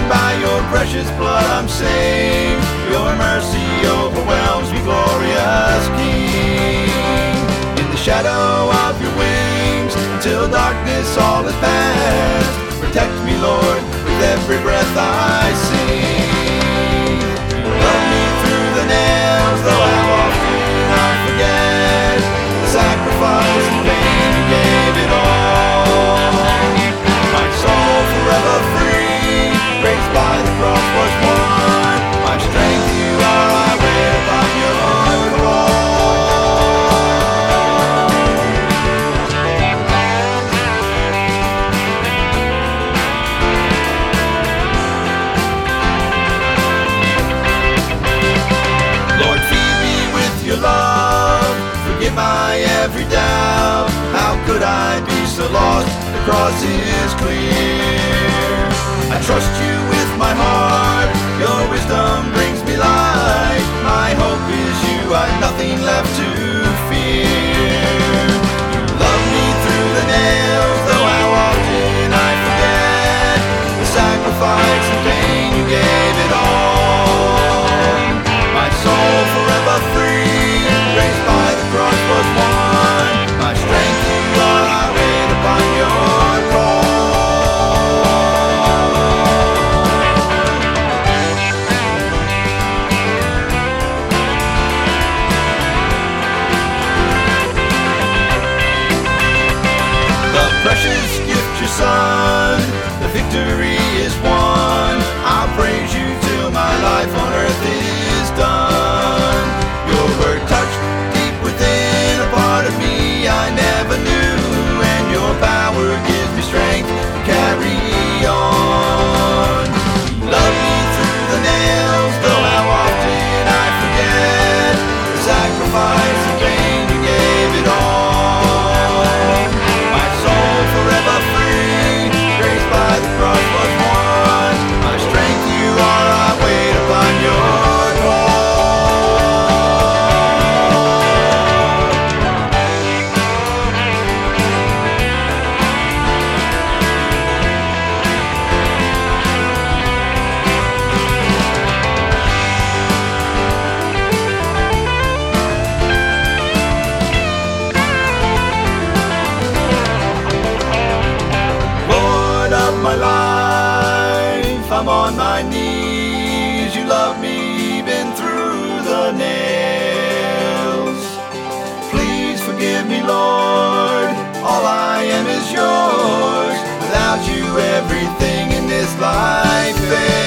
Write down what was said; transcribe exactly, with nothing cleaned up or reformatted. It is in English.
by your precious blood I'm saved. Your mercy overwhelms me, glorious King. In the shadow of your wings, until darkness all is past, protect me, Lord, with every breath I sing. You love me through the nails, though how often I forget the sacrifice and pain you gave it all. My soul forever free, raised by the cross was won. My strength you are, I wait upon your cross. Lord, feed me with your love, forgive my every doubt. How could I be so lost? The cross is clear. I trust you with my heart, your wisdom brings me light. My hope is you, I've nothing left to fear. You love me through the nails, though how often I forget the sacrifice and pain you gave it all. My soul forever free, raised by the cross was won. My strength you are, I wait upon your call. The precious gift your son, the victory is won. I'll praise you till my life on earth is done. Your word touched deep within a part of me I never knew, and your power gives me strength to carry on. You love me through the nails, though how often I forget the sacrifice and pain you gave it all. My soul forever free, raised by the cross was won. My strength you are, I wait upon your call. Lord of my life, I'm on my knees. You love me even through the nails. Please forgive me, Lord, all I am is yours. Without you, everything in this life fails.